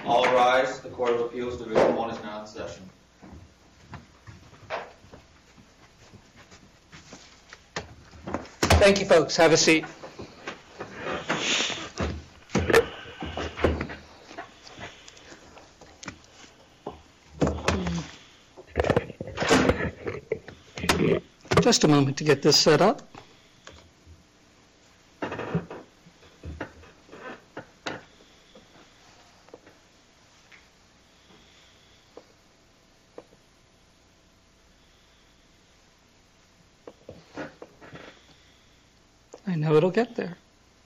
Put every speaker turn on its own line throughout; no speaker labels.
All rise. The Court of Appeals Division 1 is now in session.
Thank you, folks. Have a seat. Just a moment to get this set up. I know it'll get there.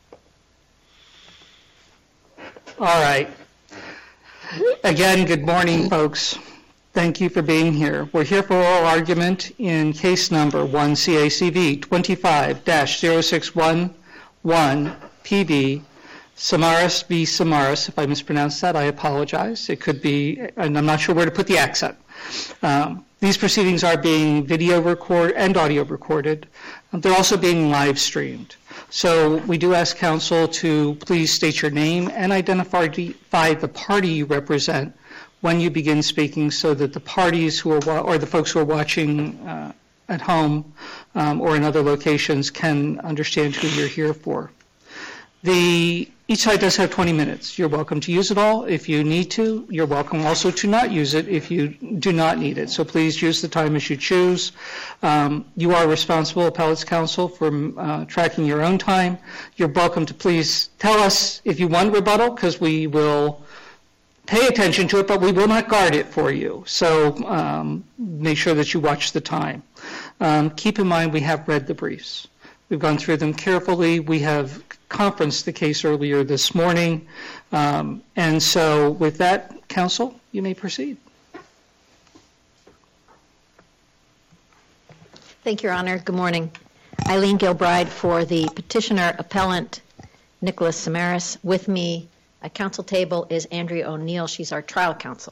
All right. Again, good morning, folks. Thank you for being here. We're here for oral argument in case number 1 CACV 25-0611 PB Samaras v. Samaras. If I mispronounced that, I apologize. It could be, and I'm not sure where to put the accent. These proceedings are being video recorded and audio recorded. They're also being live streamed. So we do ask counsel to please state your name and identify the party you represent when you begin speaking, so that the parties who are, or the folks who are watching at home or in other locations can understand who you're here for. Each side does have 20 minutes. You're welcome to use it all if you need to. You're welcome also to not use it if you do not need it. So please use the time as you choose. You are responsible, appellate's counsel, for tracking your own time. You're welcome to please tell us if you want rebuttal, because we will pay attention to it, but we will not guard it for you. So make sure that you watch the time. Keep in mind we have read the briefs. We've gone through them carefully. We have conferenced the case earlier this morning. And so with that, counsel, you may proceed.
Thank you, Your Honor. Good morning. Eileen Gilbride for the petitioner appellant Nicholas Samaras. With me at counsel table is Andrea O'Neill. She's our trial counsel.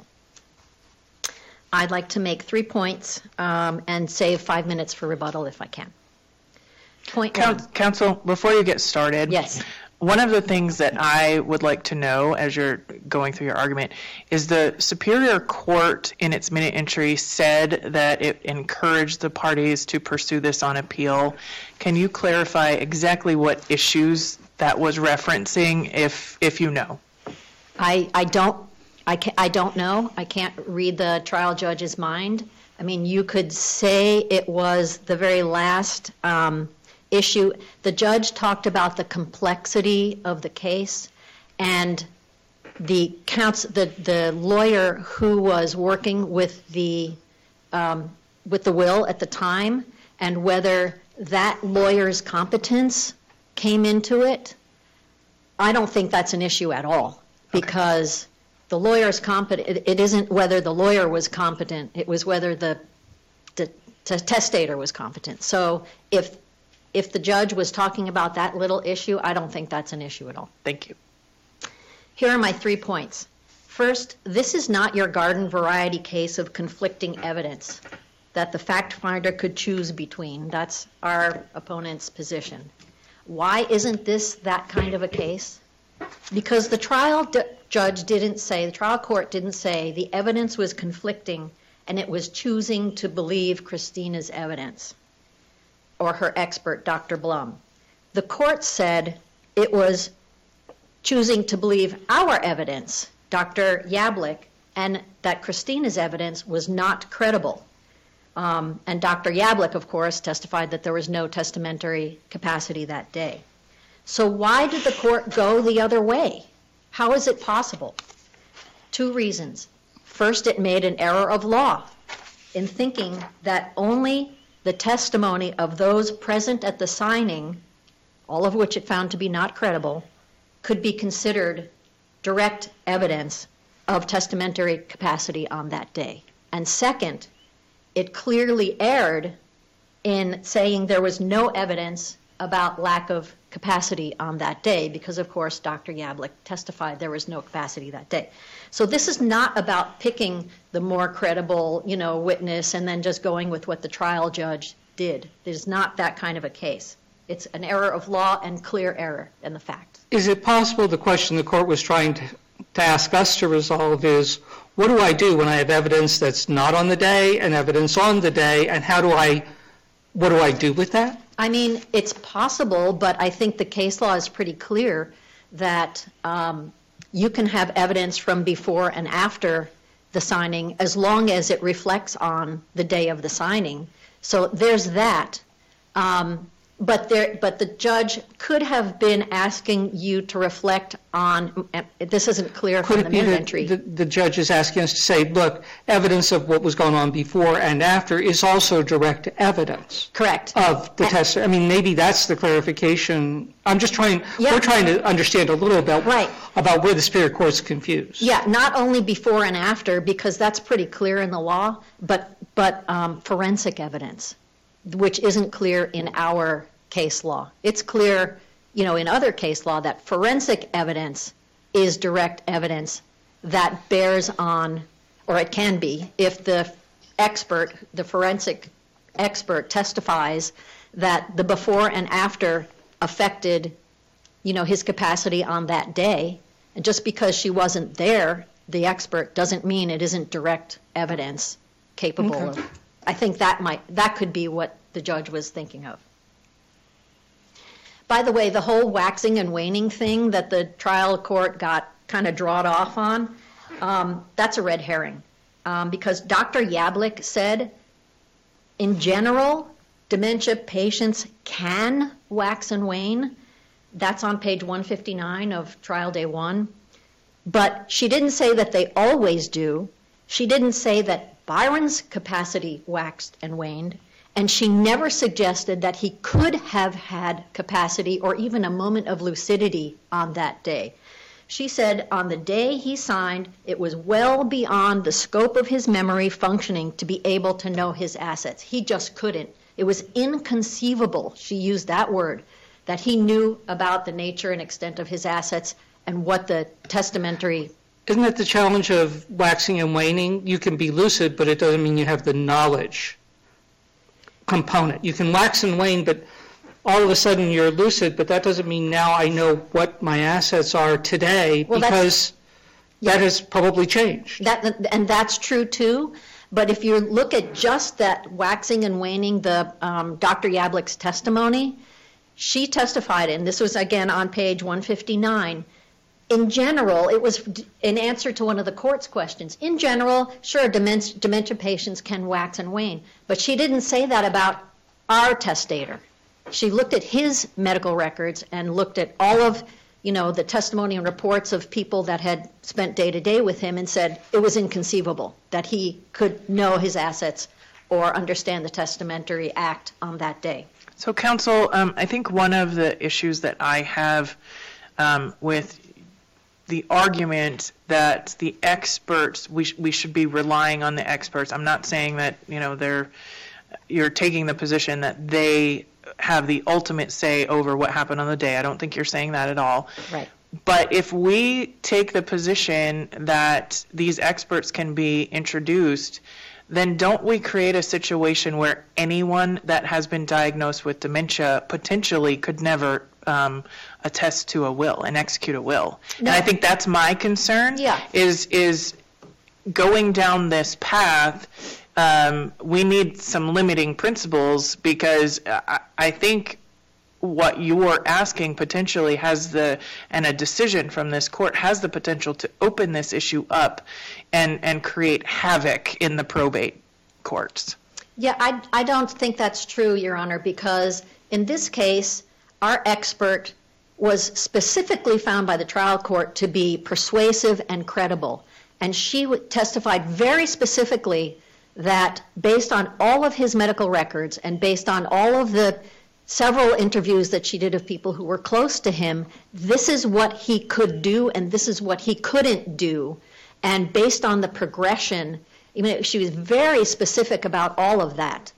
I'd like to make 3 points and save 5 minutes for rebuttal if I can. Point one.
Counsel, before you get started,
yes.
One of the things that I would like to know as you're going through your argument is the Superior Court in its minute entry said that it encouraged the parties to pursue this on appeal. Can you clarify exactly what issues that was referencing, if you know?
I don't know. I can't read the trial judge's mind. I mean, you could say it was the very last issue. The judge talked about the complexity of the case, and the lawyer who was working with the will at the time, and whether that lawyer's competence came into it. I don't think that's an issue at all, because the lawyer's competent. It isn't whether the lawyer was competent. It was whether the testator was competent. So if the judge was talking about that little issue, I don't think that's an issue at all.
Thank you.
Here are my 3 points. First, this is not your garden variety case of conflicting evidence that the fact finder could choose between. That's our opponent's position. Why isn't this that kind of a case? Because the trial judge didn't say, the trial court didn't say the evidence was conflicting and it was choosing to believe Christina's evidence or her expert, Dr. Blum. The court said it was choosing to believe our evidence, Dr. Yablik, and that Christina's evidence was not credible. And Dr. Yablik, of course, testified that there was no testamentary capacity that day. So why did the court go the other way? How is it possible? 2 reasons. First, it made an error of law in thinking that only the testimony of those present at the signing, all of which it found to be not credible, could be considered direct evidence of testamentary capacity on that day. And second, it clearly erred in saying there was no evidence about lack of capacity on that day, because of course Dr. Yablik testified there was no capacity that day. So this is not about picking the more credible, witness and then just going with what the trial judge did. It is not that kind of a case. It's an error of law and clear error in the fact.
Is it possible the question the court was trying to ask us to resolve is, what do I do when I have evidence that's not on the day and evidence on the day, and what do I do with that?
I mean, it's possible, but I think the case law is pretty clear that you can have evidence from before and after the signing as long as it reflects on the day of the signing. So there's that. But the judge could have been asking you to reflect on, this isn't clear from the minute entry.
The judge is asking us to say, look, evidence of what was going on before and after is also direct evidence.
Correct.
Of the test. I mean, maybe that's the clarification. I'm just trying, we're trying to understand a little about where the Superior Court's confused.
Yeah, not only before and after, because that's pretty clear in the law, but forensic evidence, which isn't clear in our case law. It's clear, in other case law that forensic evidence is direct evidence that bears on, or it can be, if the forensic expert testifies that the before and after affected, his capacity on that day. And just because she wasn't there, the expert, doesn't mean it isn't direct evidence capable of. I think that could be what the judge was thinking of. By the way, the whole waxing and waning thing that the trial court got kind of drawed off on, that's a red herring. Because Dr. Yablik said, in general, dementia patients can wax and wane. That's on page 159 of trial day 1. But she didn't say that they always do. She didn't say that Byron's capacity waxed and waned, and she never suggested that he could have had capacity or even a moment of lucidity on that day. She said on the day he signed, it was well beyond the scope of his memory functioning to be able to know his assets. He just couldn't. It was inconceivable, she used that word, that he knew about the nature and extent of his assets and what the testamentary.
Isn't that the challenge of waxing and waning? You can be lucid, but it doesn't mean you have the knowledge component. You can wax and wane, but all of a sudden you're lucid, but that doesn't mean now I know what my assets are today, because that has probably changed.
And that's true too, but if you look at just that waxing and waning, the Dr. Yablik's testimony, she testified, and this was again on page 159, in general, it was in answer to one of the court's questions. In general, sure, dementia patients can wax and wane, but she didn't say that about our testator. She looked at his medical records and looked at all of, the testimony and reports of people that had spent day to day with him and said it was inconceivable that he could know his assets or understand the testamentary act on that day.
So, counsel, I think one of the issues that I have with the argument that the experts, we should be relying on the experts. I'm not saying that, you're taking the position that they have the ultimate say over what happened on the day. I don't think you're saying that at all.
Right.
But if we take the position that these experts can be introduced, then don't we create a situation where anyone that has been diagnosed with dementia potentially could never attest to a will and execute a will? No. And I think that's my concern, is going down this path. We need some limiting principles, because I think what you're asking potentially and a decision from this court has the potential to open this issue up and create havoc in the probate courts.
Yeah, I don't think that's true, Your Honor, because in this case, our expert was specifically found by the trial court to be persuasive and credible. And she testified very specifically that based on all of his medical records and based on all of the several interviews that she did of people who were close to him, this is what he could do and this is what he couldn't do. And based on the progression, she was very specific about all of that.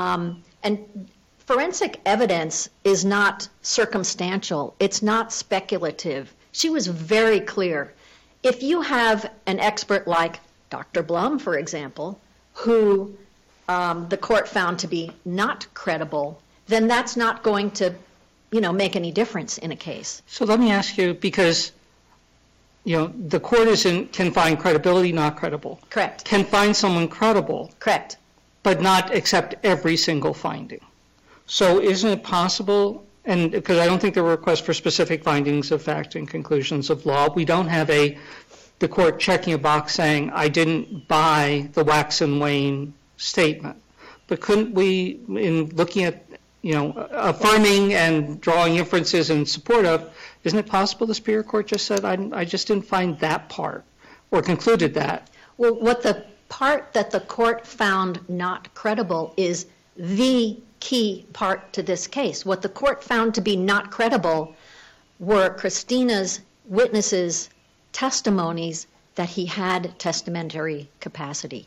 And forensic evidence is not circumstantial. It's not speculative. She was very clear. If you have an expert like Dr. Blum, for example, who the court found to be not credible, then that's not going to, make any difference in a case.
So let me ask you, because, the court can find credibility, not credible.
Correct.
Can find someone credible,
Correct.
but not accept every single finding. So isn't it possible, and because I don't think there were requests for specific findings of fact and conclusions of law, we don't have the court checking a box saying, I didn't buy the wax and wane statement. But couldn't we, in looking at, affirming and drawing inferences in support of, isn't it possible the Superior Court just said, I just didn't find that part, or concluded that?
Well, what the part that the court found not credible is the key part to this case. What the court found to be not credible were Christina's witnesses' testimonies that he had testamentary capacity.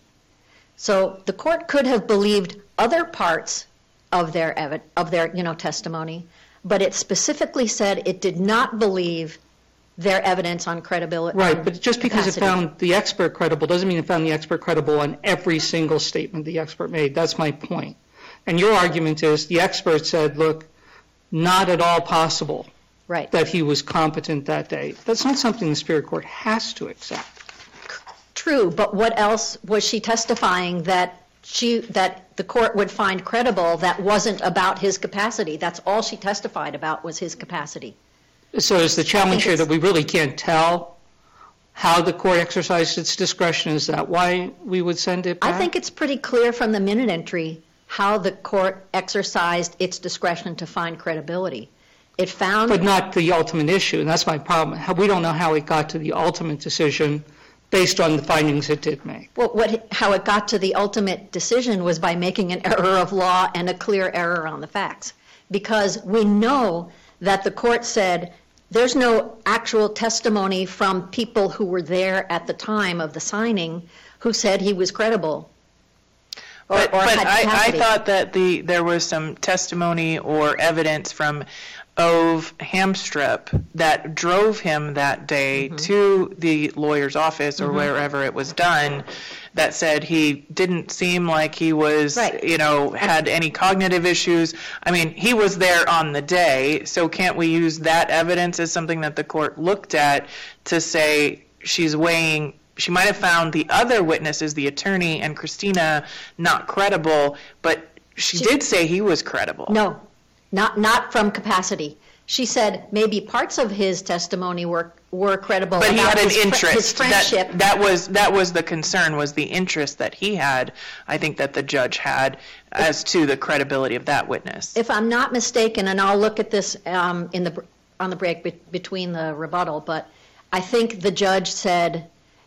So the court could have believed other parts of their testimony, but it specifically said it did not believe their evidence on credibility.
Right, but just because it
capacity.
found the expert credible doesn't mean it found the expert credible on every single statement the expert made. That's my point. And your argument is the expert said, look, not at all possible
Right.
that he was competent that day. That's not something the Superior Court has to accept.
True, but what else was she testifying that the court would find credible that wasn't about his capacity? That's all she testified about was his capacity.
So is the challenge here
it's-
that we really can't tell how the court exercised its discretion? Is that why we would send it back?
I think it's pretty clear from the minute entry how the court exercised its discretion to find credibility. It found...
But not the ultimate issue, and that's my problem. We don't know how it got to the ultimate decision based on the findings it did make.
Well, how it got to the ultimate decision was by making an error of law and a clear error on the facts. Because we know that the court said there's no actual testimony from people who were there at the time of the signing who said he was credible.
But
had
I
capacity.
thought that there was some testimony or evidence from Ove Hamstrup that drove him that day to the lawyer's office or wherever it was done, that said he didn't seem like he was,
Right.
had any cognitive issues. I mean, he was there on the day, so can't we use that evidence as something that the court looked at to say she's weighing... She might have found the other witnesses, the attorney and Christina, not credible, but she did say he was credible.
No, not from capacity. She said maybe parts of his testimony were credible.
But he
about
had an
his
interest.
his friendship.
That was the concern, was the interest that he had, I think that the judge had, as to the credibility of that witness.
If I'm not mistaken, and I'll look at this on the break between the rebuttal, but I think the judge said,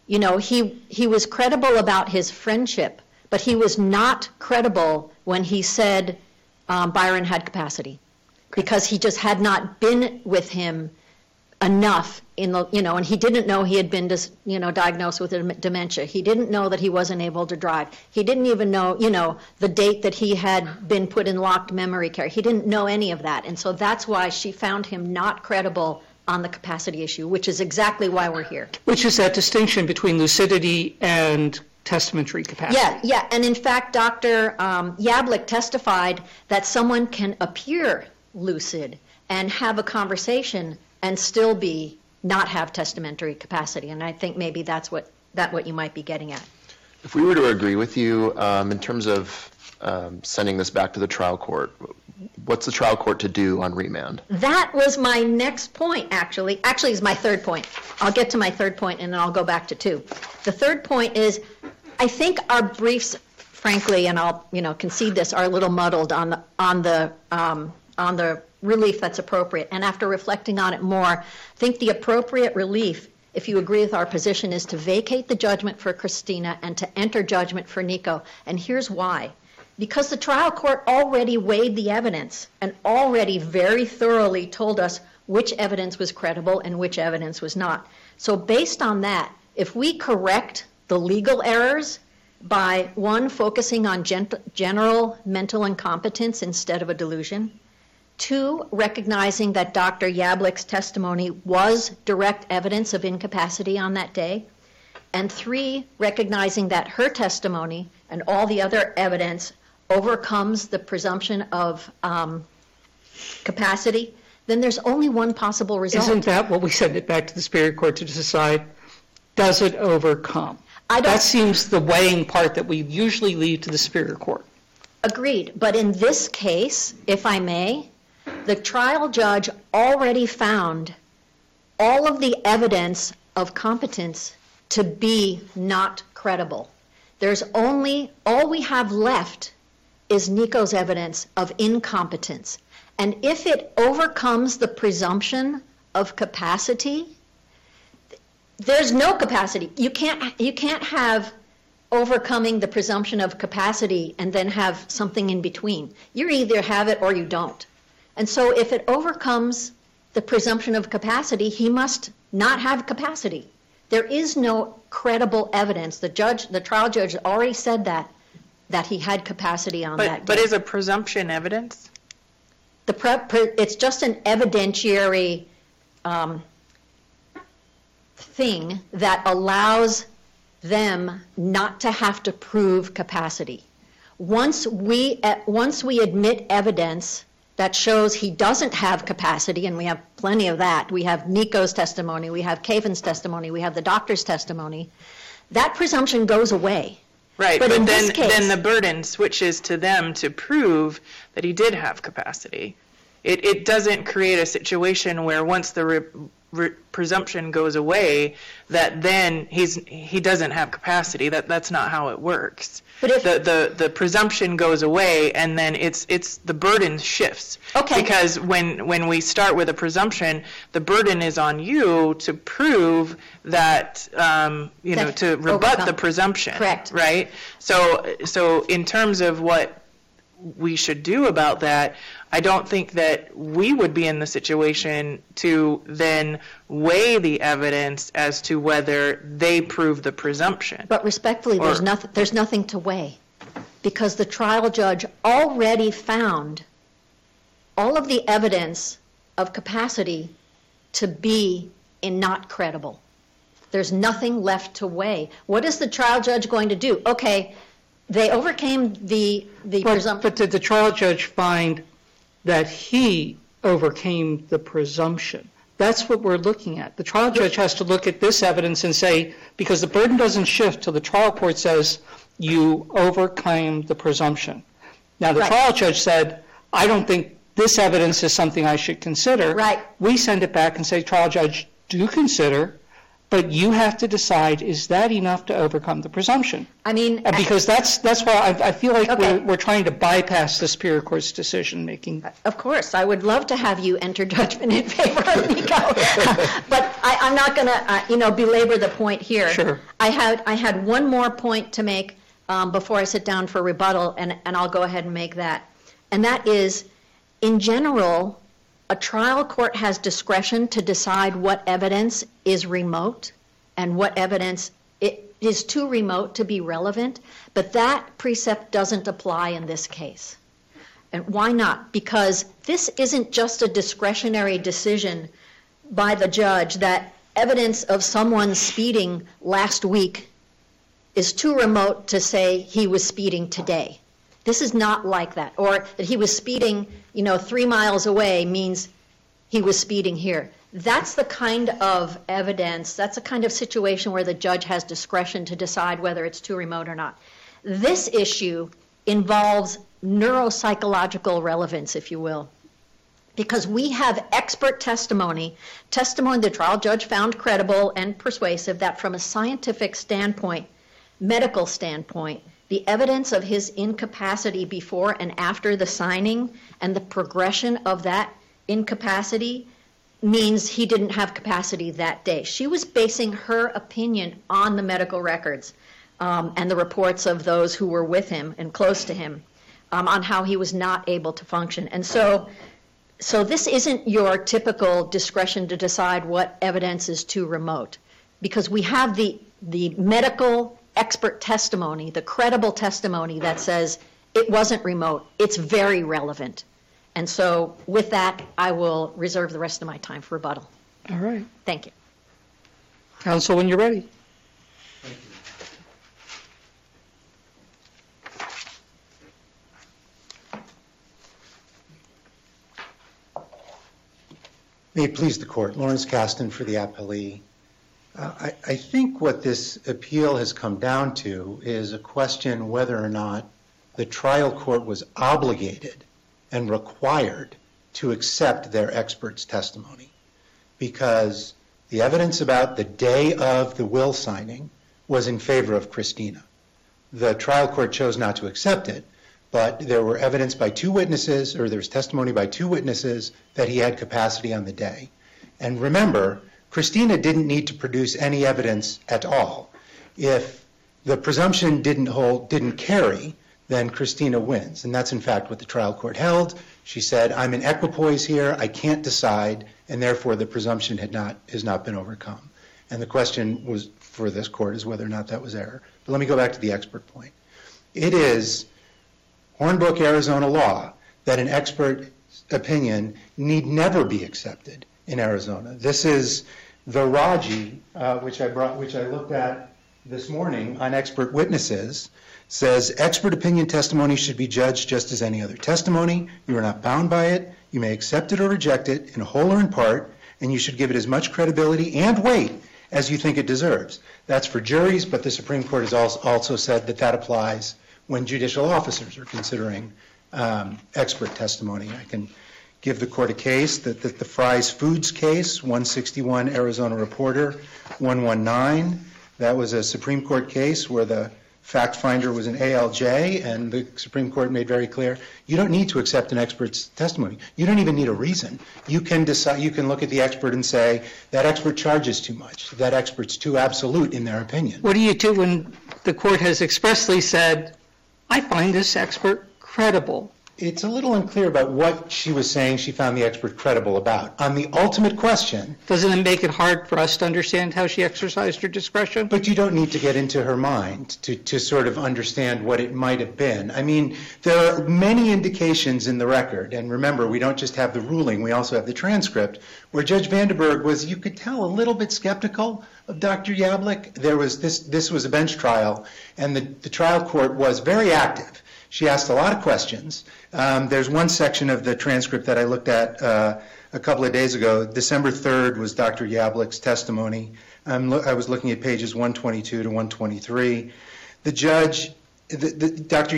he was credible about his friendship, but he was not credible when he said Byron had capacity, because he just had not been with him enough and he didn't know he had been diagnosed with dementia. He didn't know that he wasn't able to drive. He didn't even know, the date that he had been put in locked memory care. He didn't know any of that. And so that's why she found him not credible on the capacity issue, which is exactly why we're here.
Which is that distinction between lucidity and testamentary capacity.
Yeah. And in fact, Dr. Yablik testified that someone can appear lucid and have a conversation and still not have testamentary capacity. And I think maybe that's what you might be getting at.
If we were to agree with you in terms of sending this back to the trial court, what's the trial court to do on remand?
That was my next point, actually. Actually, it's my third point. I'll get to my third point, and then I'll go back to two. The third point is, I think our briefs, frankly, and I'll concede this, are a little muddled on the relief that's appropriate. And after reflecting on it more, I think the appropriate relief, if you agree with our position, is to vacate the judgment for Christina and to enter judgment for Nico. And here's why. Because the trial court already weighed the evidence and already very thoroughly told us which evidence was credible and which evidence was not. So based on that, if we correct the legal errors by, one, focusing on general mental incompetence instead of a delusion, two, recognizing that Dr. Yablik's testimony was direct evidence of incapacity on that day, and three, recognizing that her testimony and all the other evidence overcomes the presumption of capacity, then there's only one possible result.
Isn't that what we send it back to the Superior Court to decide? Does it overcome?
I don't-
That seems the weighing part that we usually leave to the Superior Court.
Agreed, but in this case, if I may, the trial judge already found all of the evidence of competence to be not credible. All we have left is Nico's evidence of incompetence. And if it overcomes the presumption of capacity, there's no capacity. You can't have overcoming the presumption of capacity and then have something in between. You either have it or you don't. And so if it overcomes the presumption of capacity, he must not have capacity. There is no credible evidence. The trial judge already said that he had capacity on that day.
But is a presumption evidence?
It's just an evidentiary thing that allows them not to have to prove capacity. Once we admit evidence that shows he doesn't have capacity, and we have plenty of that, we have Nico's testimony, we have Caven's testimony, we have the doctor's testimony, that presumption goes away.
Right,
But
but
in this case-
then the burden switches to them to prove that he did have capacity. It doesn't create a situation where once the presumption goes away, that then he doesn't have capacity. That's not how it works.
But if-
the presumption goes away, and then it's the burden shifts.
Okay.
Because when we start with a presumption, the burden is on you to prove that
That
to rebut
overcome.
the presumption.
Correct.
Right. So in terms of what we should do about that, I don't think that we would be in the situation to then weigh the evidence as to whether they prove the presumption.
But respectfully, there's nothing to weigh, because the trial judge already found all of the evidence of capacity to be not credible. There's nothing left to weigh. What is the trial judge going to do? Okay, they overcame the presumption.
But did the trial judge find that he overcame the presumption? That's what we're looking at. The trial judge has to look at this evidence and say, because the burden doesn't shift till the trial court says you overcame the presumption. Now, the
Right.
trial judge said, I don't think this evidence is something I should consider.
Right.
We send it back and say, trial judge, do consider, but you have to decide, is that enough to overcome the presumption?
I mean,
Because that's why I feel like
Okay.
we're trying to bypass the Superior Court's decision-making.
of course, I would love to have you enter judgment in favor of Nico. But I'm not going to, belabor the point here.
Sure.
I had one more point to make before I sit down for rebuttal, and I'll go ahead and make that. And that is, in general, a trial court has discretion to decide what evidence is remote and what evidence it is too remote to be relevant, but that precept doesn't apply in this case. And why not? Because this isn't just a discretionary decision by the judge that evidence of someone speeding last week is too remote to say he was speeding today. This is not like that. Or that he was speeding, 3 miles away means he was speeding here. That's the kind of evidence, that's the kind of situation where the judge has discretion to decide whether it's too remote or not. This issue involves neuropsychological relevance, if you will, because we have expert testimony the trial judge found credible and persuasive, that from a scientific standpoint, medical standpoint, the evidence of his incapacity before and after the signing and the progression of that incapacity means he didn't have capacity that day. She was basing her opinion on the medical records and the reports of those who were with him and close to him on how he was not able to function. And so this isn't your typical discretion to decide what evidence is too remote, because we have the medical expert testimony, the credible testimony that says it wasn't remote, it's very relevant. And so with that, I will reserve the rest of my time for rebuttal.
All right.
Thank you.
Counsel, when you're ready.
May it please the court. Lawrence Kasten for the appellee. I think what this appeal has come down to is a question whether or not the trial court was obligated and required to accept their expert's testimony, because the evidence about the day of the will signing was in favor of Christina. The trial court chose not to accept it, but there were evidence by two witnesses, or there was testimony by two witnesses that he had capacity on the day. And remember, Christina didn't need to produce any evidence at all. If the presumption didn't carry, then Christina wins. And that's in fact what the trial court held. She said, I'm in equipoise here, I can't decide, and therefore the presumption has not been overcome. And the question was for this court is whether or not that was error. But let me go back to the expert point. It is Hornbook, Arizona law that an expert opinion need never be accepted in Arizona. This is the Raji, which I looked at this morning on expert witnesses, says expert opinion testimony should be judged just as any other testimony. You are not bound by it. You may accept it or reject it in whole or in part, and you should give it as much credibility and weight as you think it deserves. That's for juries, but the Supreme Court has also said that that applies when judicial officers are considering expert testimony. I can give the court a case, that the Fry's Foods case, 161 Arizona Reporter, 119. That was a Supreme Court case where the fact finder was an ALJ, and the Supreme Court made very clear, you don't need to accept an expert's testimony. You don't even need a reason. You can decide, you can look at the expert and say, that expert charges too much, that expert's too absolute in their opinion.
What do you do when the court has expressly said, I find this expert credible?
It's a little unclear about what she was saying she found the expert credible about. On the ultimate question...
Doesn't it make it hard for us to understand how she exercised her discretion?
But you don't need to get into her mind to sort of understand what it might have been. I mean, there are many indications in the record, and remember, we don't just have the ruling, we also have the transcript, where Judge Vandenberg was, you could tell, a little bit skeptical of Dr. Yablik. There was this was a bench trial, and the trial court was very active. She asked a lot of questions. There's one section of the transcript that I looked at a couple of days ago. December 3rd was Dr. Yablik's testimony. I was looking at pages 122 to 123. The judge, Dr.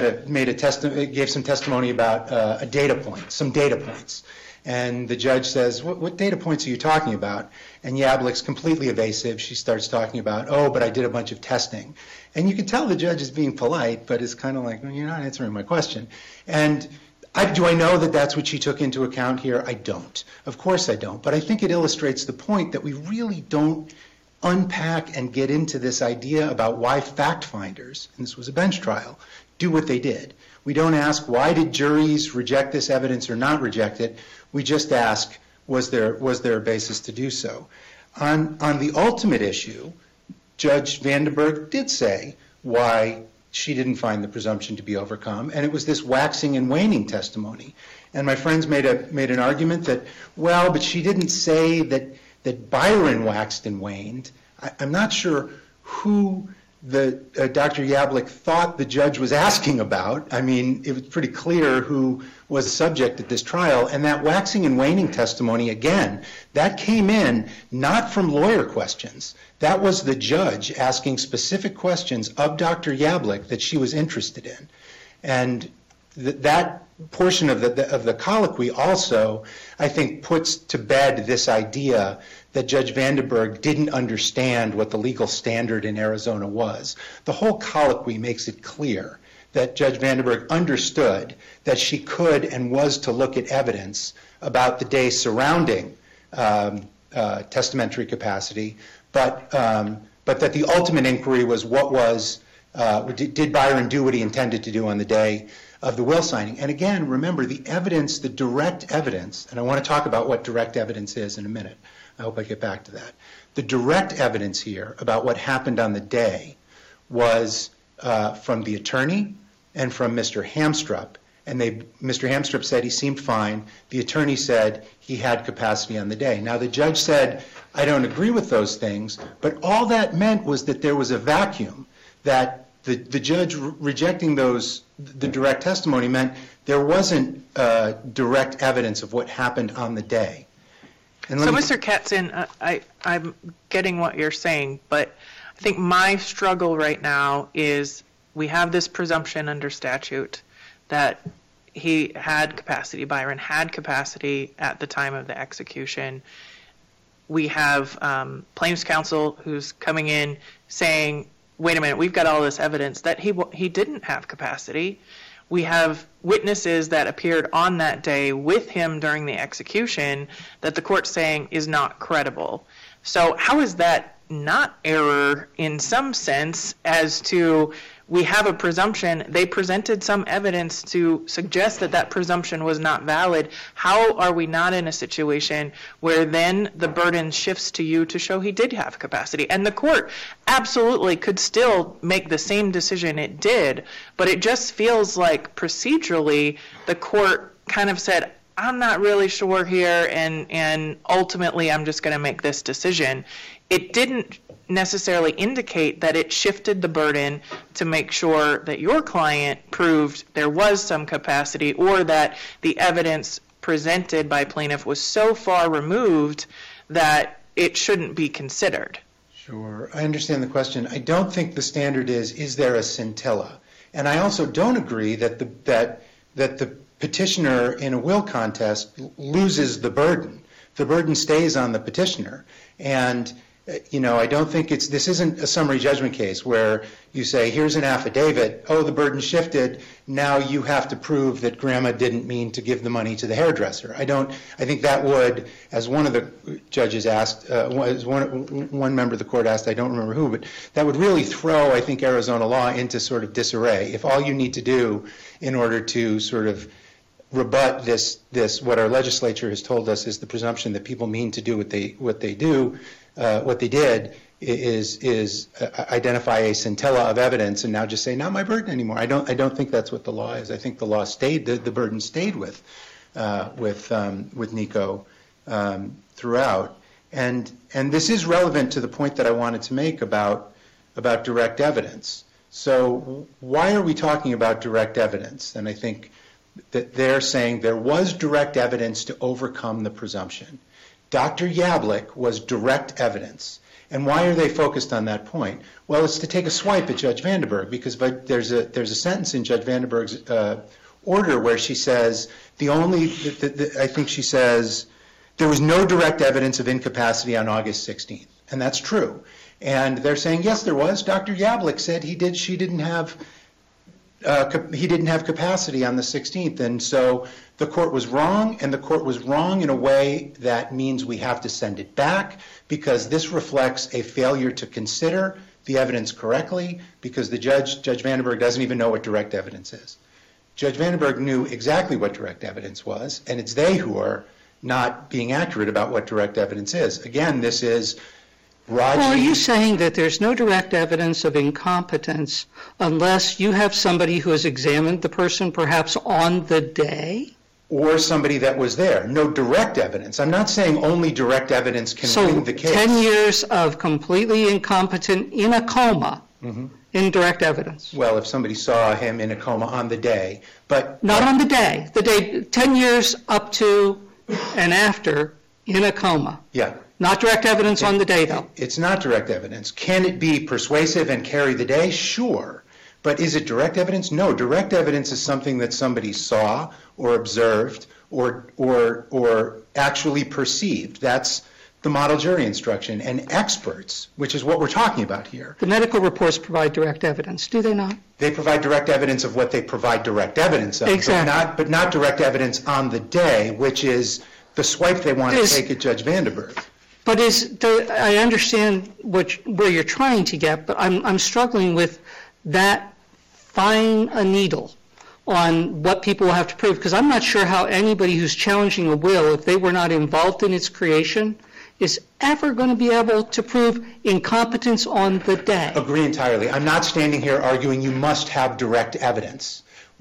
Yablik gave some testimony about a data point, some data points. And the judge says, what data points are you talking about? And Yablik's completely evasive. She starts talking about, but I did a bunch of testing. And you can tell the judge is being polite, but it's kind of like, well, you're not answering my question. And do I know that that's what she took into account here? I don't. Of course I don't. But I think it illustrates the point that we really don't unpack and get into this idea about why fact finders, and this was a bench trial, do what they did. We don't ask, why did juries reject this evidence or not reject it? We just ask, was there a basis to do so? On the ultimate issue, Judge Vandenberg did say why she didn't find the presumption to be overcome, and it was this waxing and waning testimony. And my friends made an argument that, well, but she didn't say that Byron waxed and waned. I'm not sure who Dr. Yablik thought the judge was asking about. I mean, it was pretty clear who was the subject at this trial. And that waxing and waning testimony, again, that came in not from lawyer questions. That was the judge asking specific questions of Dr. Yablik that she was interested in. And that portion of the colloquy also, I think, puts to bed this idea that Judge Vandenberg didn't understand what the legal standard in Arizona was. The whole colloquy makes it clear that Judge Vandenberg understood that she could and was to look at evidence about the day surrounding testamentary capacity, but that the ultimate inquiry was did Byron do what he intended to do on the day of the will signing? And again, remember, the evidence, the direct evidence, and I want to talk about what direct evidence is in a minute. I hope I get back to that. The direct evidence here about what happened on the day was from the attorney and from Mr. Hamstrup. And Mr. Hamstrup said he seemed fine. The attorney said he had capacity on the day. Now, the judge said, I don't agree with those things, but all that meant was that there was a vacuum, that the judge rejecting the direct testimony meant there wasn't direct evidence of what happened on the day. And
So,
let me-
Mr. Katzen, I'm getting what you're saying, but I think my struggle right now is we have this presumption under statute that he had capacity, Byron had capacity at the time of the execution. We have plaintiff's counsel who's coming in saying, wait a minute, we've got all this evidence that he didn't have capacity. We have witnesses that appeared on that day with him during the execution that the court's saying is not credible. So how is that not error in some sense as to we have a presumption, they presented some evidence to suggest that that presumption was not valid. How are we not in a situation where then the burden shifts to you to show he did have capacity? And the court absolutely could still make the same decision it did, but it just feels like procedurally the court kind of said, I'm not really sure here, and ultimately I'm just going to make this decision. It didn't necessarily indicate that it shifted the burden to make sure that your client proved there was some capacity or that the evidence presented by plaintiff was so far removed that it shouldn't be considered.
Sure, I understand the question. I don't think the standard is there a scintilla? And I also don't agree that the petitioner in a will contest loses the burden. The burden stays on the petitioner. And I don't think this isn't a summary judgment case where you say, here's an affidavit, oh, the burden shifted, now you have to prove that grandma didn't mean to give the money to the hairdresser. I think that would, as one of the judges asked, as one member of the court asked, I don't remember who, but that would really throw, I think, Arizona law into sort of disarray. If all you need to do in order to sort of rebut this, what our legislature has told us is the presumption that people mean to do what they did is identify a scintilla of evidence and now just say, not my burden anymore. I don't think that's what the law is. I think the law stayed, the burden stayed with Nico throughout. And this is relevant to the point that I wanted to make about direct evidence. So why are we talking about direct evidence? And I think that they're saying there was direct evidence to overcome the presumption. Dr. Yablik was direct evidence. And why are they focused on that point? Well, it's to take a swipe at Judge Vandenberg, because there's a sentence in Judge Vandenberg's order where she says, I think she says, there was no direct evidence of incapacity on August 16th. And that's true. And they're saying, yes, there was. Dr. Yablik said she didn't have capacity on the 16th. And so the court was wrong, and the court was wrong in a way that means we have to send it back, because this reflects a failure to consider the evidence correctly, because Judge Vandenberg doesn't even know what direct evidence is. Judge Vandenberg knew exactly what direct evidence was, and it's they who are not being accurate about what direct evidence is. Again, this is Raji.
Well, are you saying that there's no direct evidence of incompetence unless you have somebody who has examined the person perhaps on the day?
Or somebody that was there. No direct evidence. I'm not saying only direct evidence can win the case.
10 years of completely incompetent in a coma, indirect evidence.
Well, if somebody saw him in a coma on the day, but...
Not on the day. 10 years up to and after in a coma.
Yeah.
Not direct evidence on the day, though.
It's not direct evidence. Can it be persuasive and carry the day? Sure. But is it direct evidence? No. Direct evidence is something that somebody saw or observed or actually perceived. That's the model jury instruction. And experts, which is what we're talking about here.
The medical reports provide direct evidence, do they not?
They provide direct evidence of what they provide direct evidence of.
Exactly.
But not direct evidence on the day, which is the swipe they want to take at Judge Vandenberg.
But I understand where you're trying to get, but I'm struggling with that fine a needle on what people will have to prove, because I'm not sure how anybody who's challenging a will, if they were not involved in its creation, is ever going to be able to prove incompetence on the day.
Agree entirely. I'm not standing here arguing you must have direct evidence.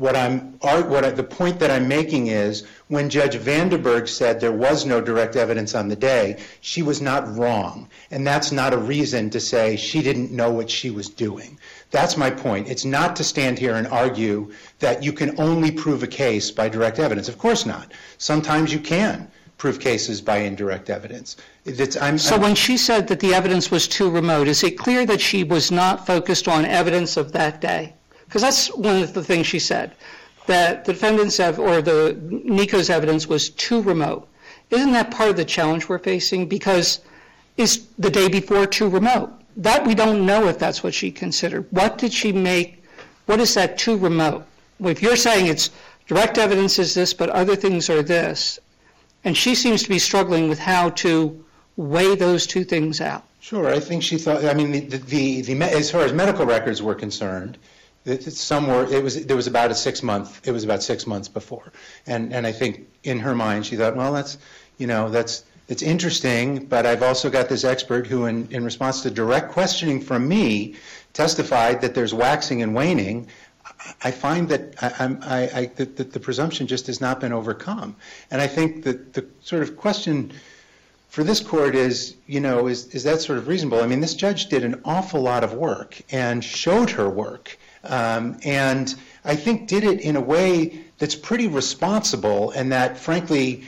The point that I'm making is when Judge Vandenberg said there was no direct evidence on the day, she was not wrong. And that's not a reason to say she didn't know what she was doing. That's my point. It's not to stand here and argue that you can only prove a case by direct evidence. Of course not. Sometimes you can. prove cases by indirect evidence.
So when she said that the evidence was too remote, is it clear that she was not focused on evidence of that day? Because that's one of the things she said, that the defendants Nico's evidence was too remote. Isn't that part of the challenge we're facing? Because is the day before too remote? That we don't know if that's what she considered. What did she make? What is that too remote? Well, if you're saying it's direct evidence is this, but other things are this, and she seems to be struggling with how to weigh those two things out.
Sure, I think she thought. I mean, as far as medical records were concerned, there was about 6 months. It was about 6 months before, and I think in her mind she thought, well, it's interesting, but I've also got this expert who, in response to direct questioning from me, testified that there's waxing and waning. I find that that the presumption just has not been overcome, and I think that the sort of question for this court is that sort of reasonable? I mean, this judge did an awful lot of work and showed her work, and I think did it in a way that's pretty responsible, and that, frankly,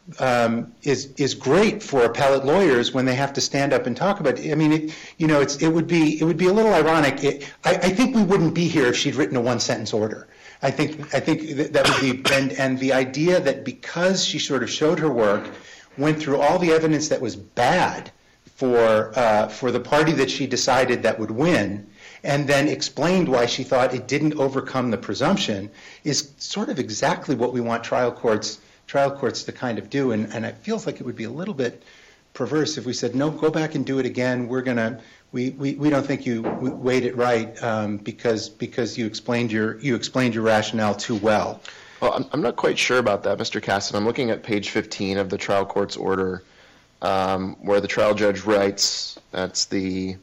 is great for appellate lawyers when they have to stand up and talk about it. I mean, it would be a little ironic. I think we wouldn't be here if she'd written a one-sentence order. I think that would be, and the idea that because she sort of showed her work, went through all the evidence that was bad for the party that she decided that would win, and then explained why she thought it didn't overcome the presumption, is sort of exactly what we want trial courts to kind of do, and it feels like it would be a little bit perverse if we said, no, go back and do it again. We don't think you weighed it right because you explained your rationale too well.
Well, I'm not quite sure about that, Mr. Casson. I'm looking at page 15 of the trial court's order, where the trial judge writes, that's the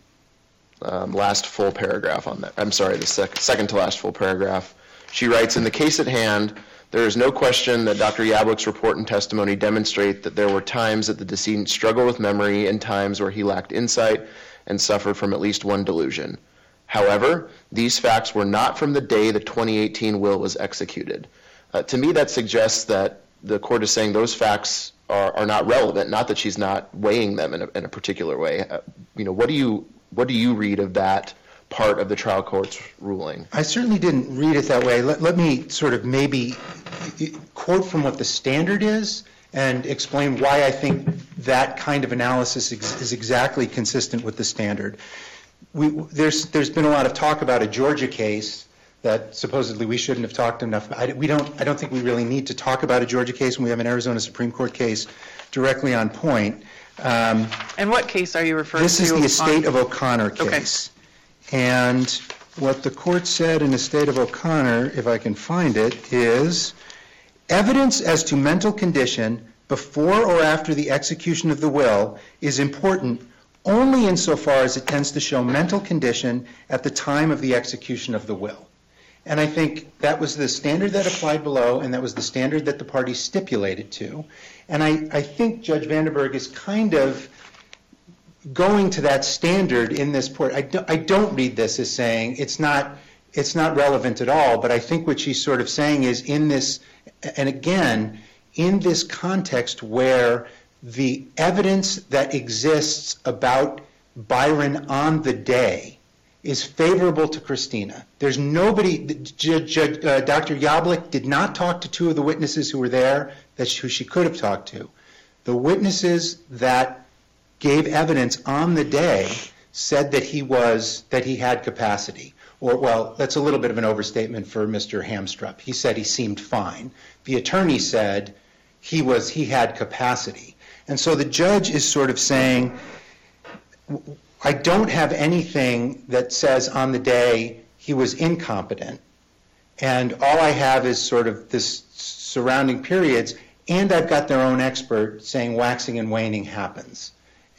last full paragraph on that. I'm sorry, the second to last full paragraph. She writes, in the case at hand, there is no question that Dr. Yablick's report and testimony demonstrate that there were times that the decedent struggled with memory and times where he lacked insight and suffered from at least one delusion. However, these facts were not from the day the 2018 will was executed. To me, that suggests that the court is saying those facts are not relevant, not that she's not weighing them in a particular way. What do you read of that part of the trial court's ruling?
I certainly didn't read it that way. Let me sort of maybe quote from what the standard is and explain why I think that kind of analysis is exactly consistent with the standard. There's been a lot of talk about a Georgia case that supposedly we shouldn't have talked enough. I don't think we really need to talk about a Georgia case when we have an Arizona Supreme Court case directly on point.
And what case are you referring to?
This is the Estate of O'Connor case.
Okay.
And what the court said in Estate of O'Connor, if I can find it, is evidence as to mental condition before or after the execution of the will is important only insofar as it tends to show mental condition at the time of the execution of the will. And I think that was the standard that applied below, and that was the standard that the parties stipulated to. And I think Judge Vandenberg is kind of going to that standard in this part. I don't read this as saying it's not relevant at all, but I think what she's sort of saying is in this, and again, in this context where the evidence that exists about Byron on the day is favorable to Christina. There's nobody, Dr. Yablick did not talk to two of the witnesses who were there who she could have talked to. The witnesses that gave evidence on the day said that he had capacity. Or, well, that's a little bit of an overstatement for Mr. Hamstrup. He said he seemed fine. The attorney said he had capacity. And so the judge is sort of saying, I don't have anything that says on the day he was incompetent, and all I have is sort of this surrounding periods, and I've got their own expert saying waxing and waning happens.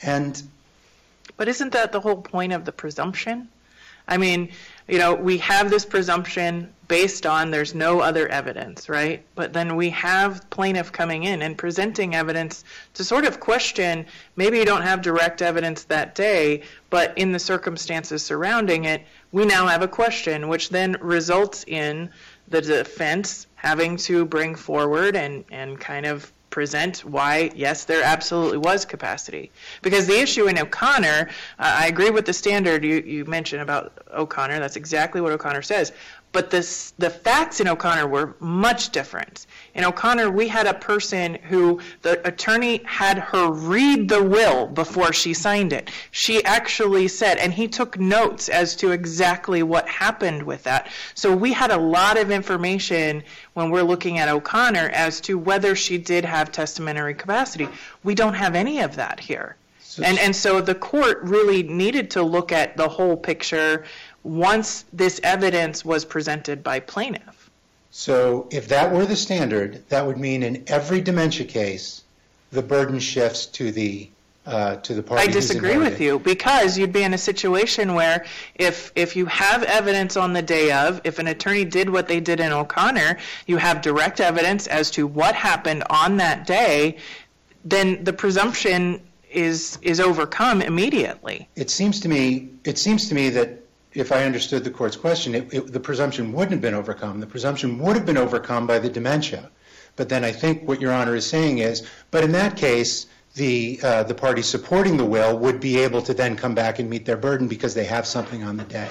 But
isn't that the whole point of the presumption? I mean, we have this presumption based on there's no other evidence, right? But then we have plaintiff coming in and presenting evidence to sort of question, maybe you don't have direct evidence that day, but in the circumstances surrounding it, we now have a question, which then results in the defense having to bring forward and kind of present why, yes, there absolutely was capacity. Because the issue in O'Connor, I agree with the standard you mentioned about O'Connor. That's exactly what O'Connor says. But the facts in O'Connor were much different. In O'Connor, we had a person who the attorney had her read the will before she signed it. She actually said, and he took notes as to exactly what happened with that. So we had a lot of information when we're looking at O'Connor as to whether she did have testamentary capacity. We don't have any of that here. And so the court really needed to look at the whole picture once this evidence was presented by plaintiff.
So if that were the standard, that would mean in every dementia case, the burden shifts to the party.
I disagree with you, because you'd be in a situation where if you have evidence on the day of, if an attorney did what they did in O'Connor, you have direct evidence as to what happened on that day, then the presumption is overcome immediately.
It seems to me that if I understood the court's question, the presumption wouldn't have been overcome. The presumption would have been overcome by the dementia. But then I think what Your Honor is saying is, but in that case, the party supporting the will would be able to then come back and meet their burden because they have something on the day.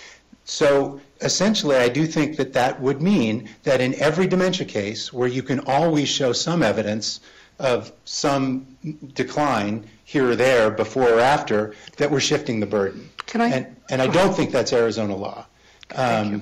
So essentially, I do think that would mean that in every dementia case where you can always show some evidence of some decline here or there, before or after, that we're shifting the burden. And I don't think that's Arizona law.
A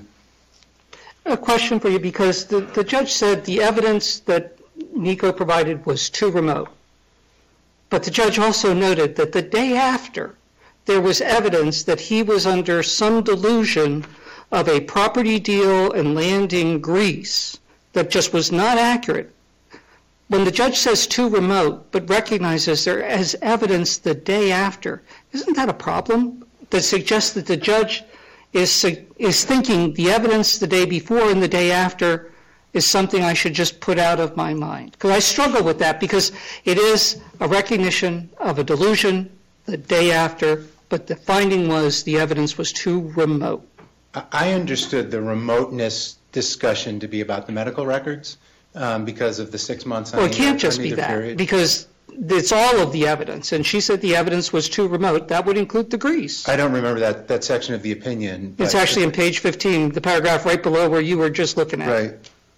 question for you, because the judge said the evidence that Nico provided was too remote. But the judge also noted that the day after, there was evidence that he was under some delusion of a property deal and land in Greece that just was not accurate. When the judge says too remote, but recognizes there as evidence the day after, isn't that a problem? That suggests that the judge is thinking the evidence the day before and the day after is something I should just put out of my mind. Because I struggle with that, because it is a recognition of a delusion the day after, but the finding was the evidence was too remote.
I understood the remoteness discussion to be about the medical records because of the 6 months.
Well, it can't just be that, period. Because it's all of the evidence, and she said the evidence was too remote. That would include the Greece.
I don't remember that section of the opinion.
It's actually on page 15, the paragraph right below where you were just looking at.
Right.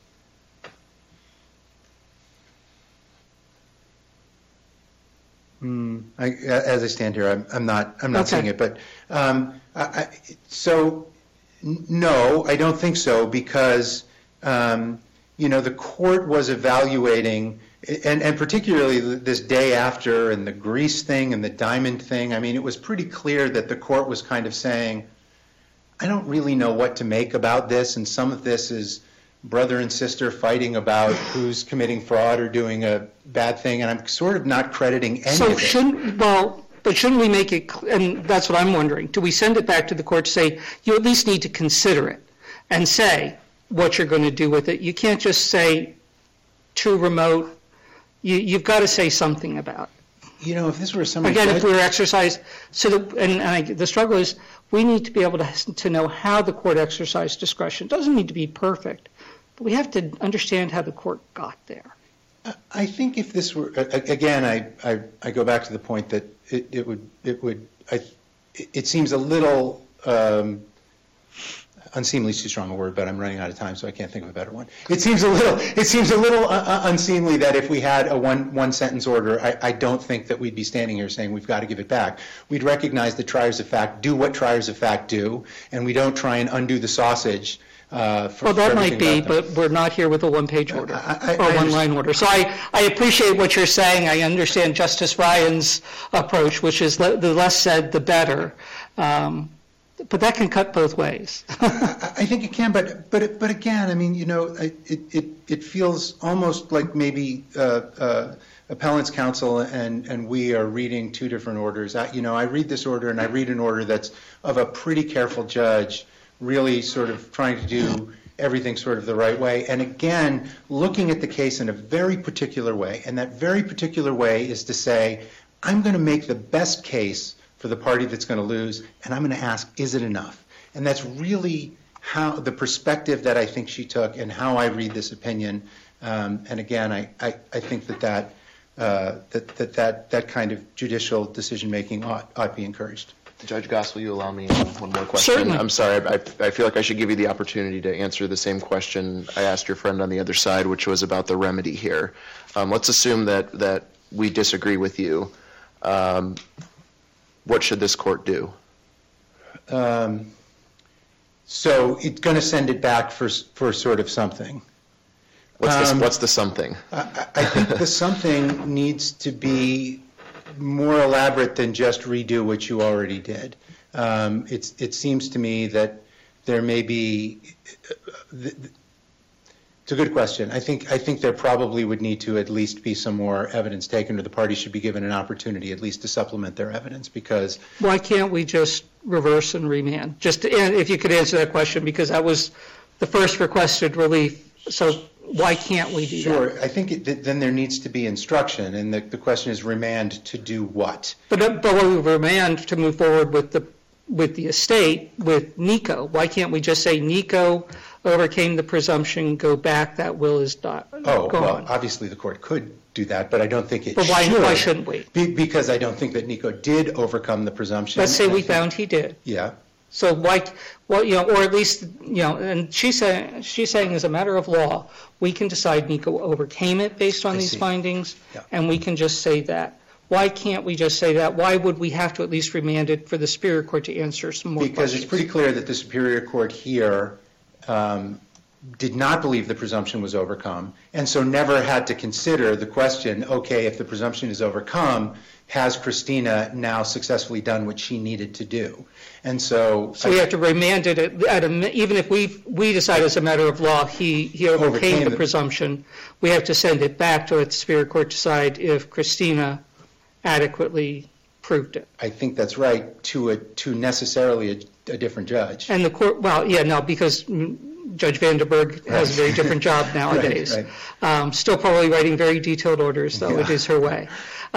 As I stand here, I'm not okay. Seeing it, but no, I don't think so, because the court was evaluating. And particularly this day after, and the Greece thing and the diamond thing, I mean, it was pretty clear that the court was kind of saying, I don't really know what to make about this, and some of this is brother and sister fighting about who's committing fraud or doing a bad thing, and I'm sort of not crediting any of it.
Shouldn't we make it, and that's what I'm wondering, do we send it back to the court to say, you at least need to consider it and say what you're going to do with it? You can't just say too remote. You've got to say something about it.
If this were somebody...
Again, if we were exercised... the struggle is we need to be able to know how the court exercised discretion. It doesn't need to be perfect, but we have to understand how the court got there.
I think if this were... Again, I go back to the point that it seems a little... unseemly is too strong a word, but I'm running out of time, so I can't think of a better one. It seems a little unseemly that if we had a one sentence order, I don't think that we'd be standing here saying we've got to give it back. We'd recognize that triers of fact do what triers of fact do, and we don't try and undo the sausage.
That might be, but we're not here with a one-page order or one-line order. So I appreciate what you're saying. I understand Justice Ryan's approach, which is the less said, the better. But that can cut both ways.
I think it can, but again, I mean, it feels almost like maybe appellant's counsel and we are reading two different orders. I read this order and I read an order that's of a pretty careful judge, really sort of trying to do everything sort of the right way. And again, looking at the case in a very particular way, and that very particular way is to say, I'm going to make the best case for the party that's going to lose, and I'm going to ask, is it enough? And that's really how the perspective that I think she took and how I read this opinion. And again, I think that kind of judicial decision-making ought to be encouraged.
Judge Goss, will you allow me one more question?
Certainly.
I'm sorry, I feel like I should give you the opportunity to answer the same question I asked your friend on the other side, which was about the remedy here. Let's assume that we disagree with you. What should this court do?
So it's going to send it back for sort of something.
What's the something?
I think the something needs to be more elaborate than just redo what you already did. It seems to me that there may be. It's a good question. I think there probably would need to at least be some more evidence taken, or the parties should be given an opportunity at least to supplement their evidence, because.
Why can't we just reverse and remand? Just if you could answer that question, because that was the first requested relief. So why can't we do that?
Sure. I think then there needs to be instruction, and the question is remand to do what?
But we remand to move forward with the estate with Nico. Why can't we just say Nico overcame the presumption, go back, that will is gone?
Oh, well, obviously the court could do that, but I don't think it
should. But why shouldn't we?
Because I don't think that Nico did overcome the presumption.
Let's say we found he did.
Yeah.
So why, well, or at least, and she's saying as a matter of law, we can decide Nico overcame it based on these findings, and we can just say that. Why can't we just say that? Why would we have to at least remand it for the Superior Court to answer some more questions?
Because it's pretty clear that the Superior Court here did not believe the presumption was overcome, and so never had to consider the question, okay, if the presumption is overcome, has Christina now successfully done what she needed to do? And so
we have to remand it even if we decide as a matter of law he overcame the presumption, we have to send it back to let the Superior Court decide if Christina adequately proved it.
I think that's right, to necessarily a different judge.
And the court, because Judge Vandenberg has a very different job nowadays. Right. Still probably writing very detailed orders, though it is her way.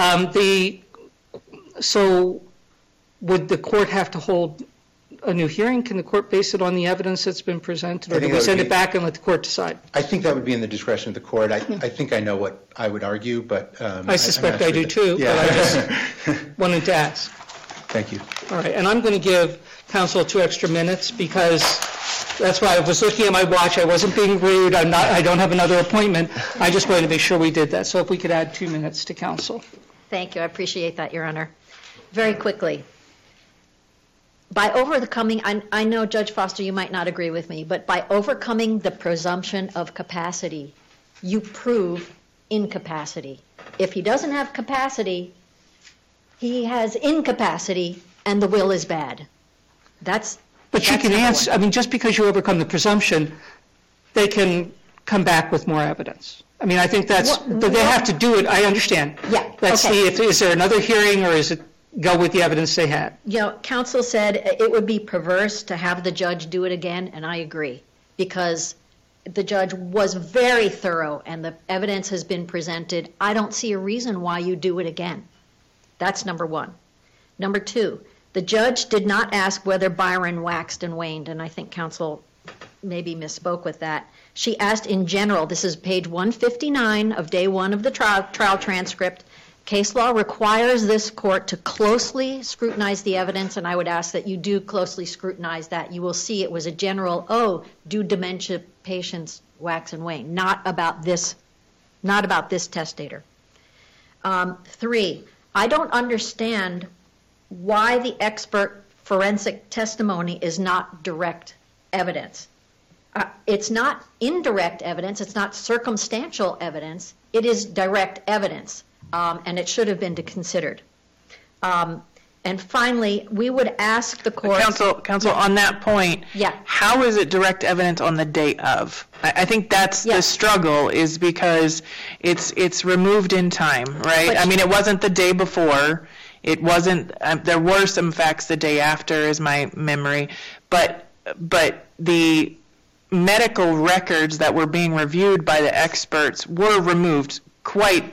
So would the court have to hold a new hearing? Can the court base it on the evidence that's been presented, or do we send it back and let the court decide?
I think that would be in the discretion of the court. I think I know what I would argue, but
I suspect I do too.
Yeah.
But I just wanted to ask.
Thank you.
All right, and I'm going to give counsel 2 extra minutes because that's why I was looking at my watch. I wasn't being rude. I don't have another appointment. I just wanted to make sure we did that. So if we could add 2 minutes to counsel.
Thank you. I appreciate that, Your Honor. Very quickly. By overcoming, I know, Judge Foster, you might not agree with me, but by overcoming the presumption of capacity, you prove incapacity. If he doesn't have capacity, he has incapacity, and the will is bad. But
you can answer, just because you overcome the presumption, they can come back with more evidence. I think but they have to do it, I understand.
Yeah,
Let's see, is there another hearing, or is it go with the evidence they had?
Counsel said it would be perverse to have the judge do it again, and I agree, because the judge was very thorough, and the evidence has been presented. I don't see a reason why you do it again. That's number one. Number two, the judge did not ask whether Byron waxed and waned, and I think counsel maybe misspoke with that. She asked in general, this is page 159 of day 1 of the trial transcript, case law requires this court to closely scrutinize the evidence, and I would ask that you do closely scrutinize that. You will see it was a general, do dementia patients wax and wane, not about this testator. 3, I don't understand why the expert forensic testimony is not direct evidence. It's not indirect evidence, it's not circumstantial evidence, it is direct evidence, and it should have been considered. And finally, we would ask the court...
Counsel, on that point, how is it direct evidence on the day of? I think that's the struggle, is because it's removed in time, right? It wasn't the day before. It wasn't, there were some facts the day after, is my memory, but the medical records that were being reviewed by the experts were removed quite,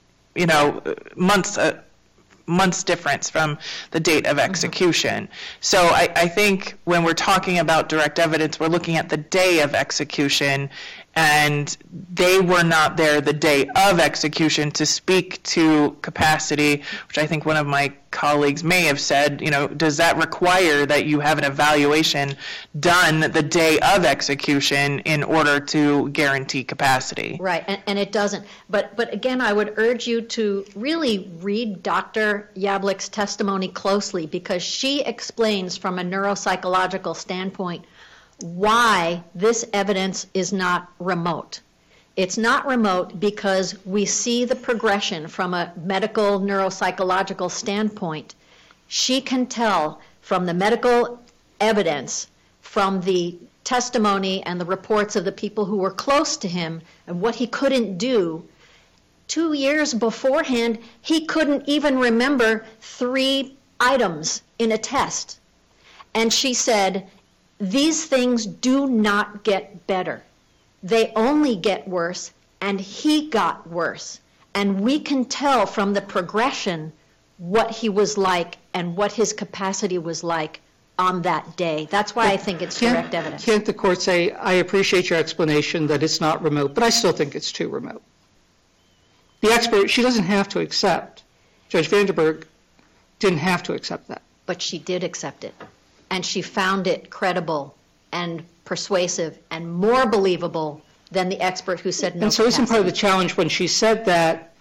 months difference from the date of execution. So I think when we're talking about direct evidence, we're looking at the day of execution, and they were not there the day of execution to speak to capacity, which I think one of my colleagues may have said, does that require that you have an evaluation done the day of execution in order to guarantee capacity?
Right, and it doesn't. But again, I would urge you to really read Dr. Yablick's testimony closely, because she explains from a neuropsychological standpoint why this evidence is not remote. It's not remote because we see the progression from a medical neuropsychological standpoint. She can tell from the medical evidence, from the testimony and the reports of the people who were close to him and what he couldn't do. 2 years beforehand, he couldn't even remember 3 items in a test. And she said, these things do not get better. They only get worse, and he got worse. And we can tell from the progression what he was like and what his capacity was like on that day. That's why I think it's direct evidence.
Can't the court say, I appreciate your explanation that it's not remote, but I still think it's too remote? The expert, she doesn't have to accept. Judge Vandenberg didn't have to accept that.
But she did accept it. And she found it credible and persuasive and more believable than the expert who said no.
And so isn't part of the challenge when she said that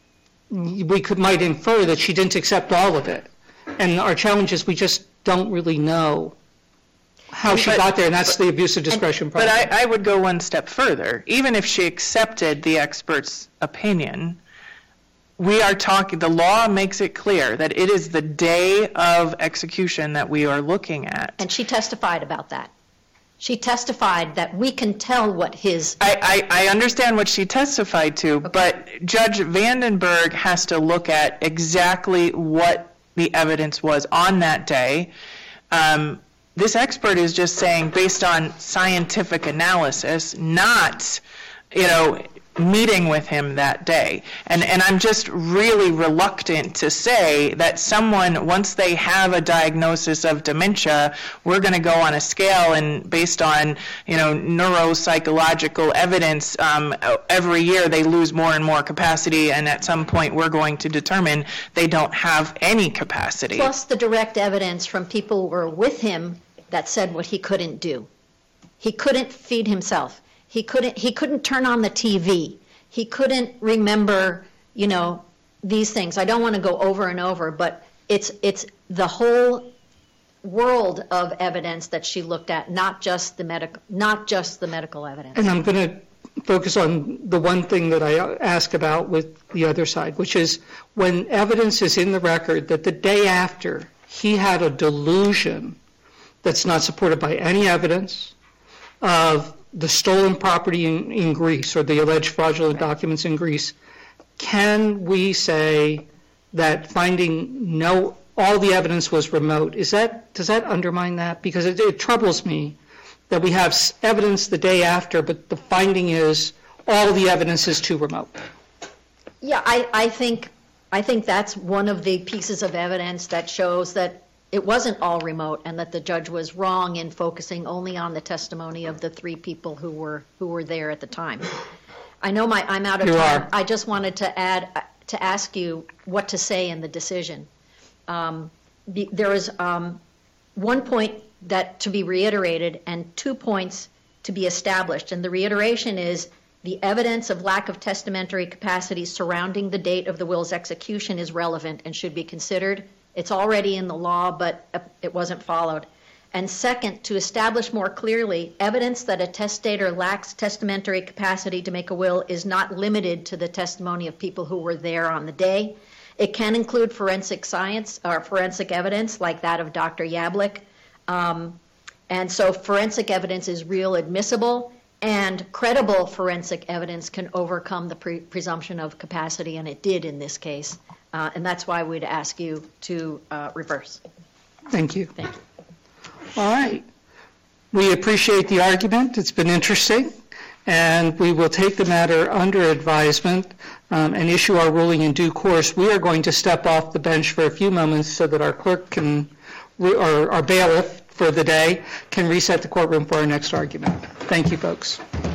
might infer that she didn't accept all of it. And our challenge is we just don't really know how she got there, and that's the abuse of discretion part.
But I would go one step further. Even if she accepted the expert's opinion, we are talking, the law makes it clear that it is the day of execution that we are looking at.
And she testified about that. She testified that we can tell what his...
I understand what she testified to, okay. But Judge Vandenberg has to look at exactly what the evidence was on that day. This expert is just saying, based on scientific analysis, not, meeting with him that day. And I'm just really reluctant to say that someone, once they have a diagnosis of dementia, we're going to go on a scale and based on, neuropsychological evidence, every year they lose more and more capacity, and at some point we're going to determine they don't have any capacity.
Plus the direct evidence from people who were with him that said what he couldn't do. He couldn't feed himself. He couldn't turn on the TV. He couldn't remember, these things. I don't want to go over and over, but it's the whole world of evidence that she looked at, not just the medical evidence.
And I'm going to focus on the one thing that I ask about with the other side, which is when evidence is in the record that the day after he had a delusion that's not supported by any evidence of the stolen property in Greece or the alleged fraudulent documents in Greece, can we say that finding all the evidence was remote? Does that undermine that? Because it troubles me that we have evidence the day after, but the finding is all the evidence is too remote.
Yeah, I think that's one of the pieces of evidence that shows that it wasn't all remote, and that the judge was wrong in focusing only on the testimony of the 3 people who were there at the time. I know I'm out of time. I just wanted to ask you what to say in the decision. There is 1 point that to be reiterated and 2 points to be established, and the reiteration is the evidence of lack of testamentary capacity surrounding the date of the will's execution is relevant and should be considered. It's already in the law, but it wasn't followed. And second, to establish more clearly, evidence that a testator lacks testamentary capacity to make a will is not limited to the testimony of people who were there on the day. It can include forensic science or forensic evidence like that of Dr. Yablick. And so forensic evidence is real admissible, and credible forensic evidence can overcome the presumption of capacity, and it did in this case. And that's why we'd ask you to reverse.
Thank you.
Thank you.
All right. We appreciate the argument. It's been interesting. And we will take the matter under advisement and issue our ruling in due course. We are going to step off the bench for a few moments so that our clerk or our bailiff for the day can reset the courtroom for our next argument. Thank you, folks.